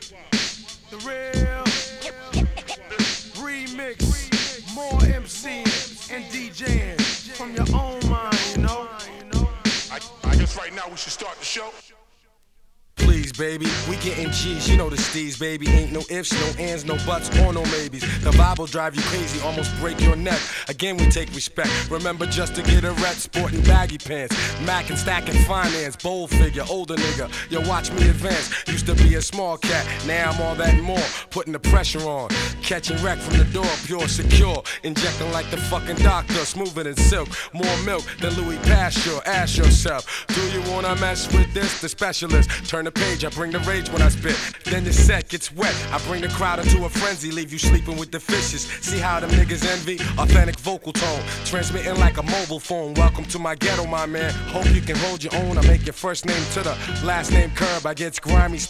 The real remix, more MCing and DJing from your own mind, you know. I guess right now we should start the show. Please, baby, we getting G's, you know the steez, baby. Ain't no ifs, no ands, no buts, or no maybes. The vibe will drive you crazy, almost break your neck. Again, we take respect. Remember just to get a rep, sporting baggy pants. Mac and stacking finance, bold figure, older nigga. Yo, watch me advance. Used to be a small cat, now I'm all that and more. Putting the pressure on, catching wreck from the door, pure, secure. Injecting like the fucking doctor, smoother than silk. More milk than Louis Pasteur. Ask yourself, do you wanna mess with this? The specialist, turn the page, I bring the rage when I spit. Then the set gets wet, I bring the crowd into a frenzy, leave you sleeping with the fishes. See how them niggas envy? Authentic vocal tone, transmitting like a mobile phone. Welcome to my ghetto, my man. Hope you can hold your own. I make your first name to the last name curb. I get grimy.